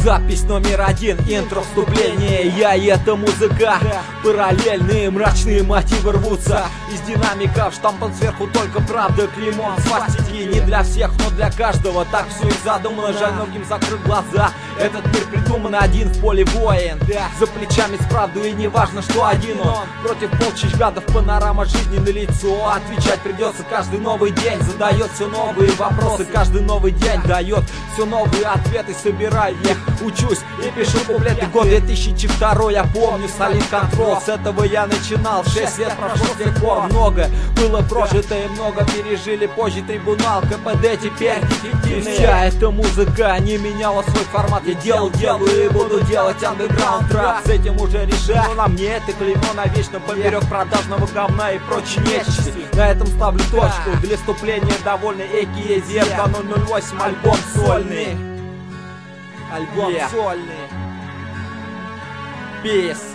Запись номер 1, интро, вступление. Я и эта музыка, параллельные мрачные мотивы рвутся из динамиков, штампом сверху только правда, клеймом свастики. Не для всех, но для каждого, так все и задумано. Жаль, многим закрыть глаза. Этот мир придуман один в поле воин, за плечами с правдой, и не важно, что один он против полчищ гадов. Панорама жизни на лицо, отвечать придется каждый новый день. Задает все новые вопросы, каждый новый день дает все новые ответы. Собираю их, учусь и пишу куплеты. Год 2002, я помню, Solid Control. С этого я начинал, 6 лет прошло с тех пор. Много было прожито и много пережили позже. Трибунал, КПД теперь эффективный. Вся эта музыка не меняла свой формат. Я делал, делаю и буду делать андеграунд рэп. С этим уже решено, на мне это клеймо навечно. Поверх продажного говна и прочей нечисти. На этом ставлю точку, для вступления довольный. Эки Зерка 008, альбом сольный. Альбом сольный. Peace.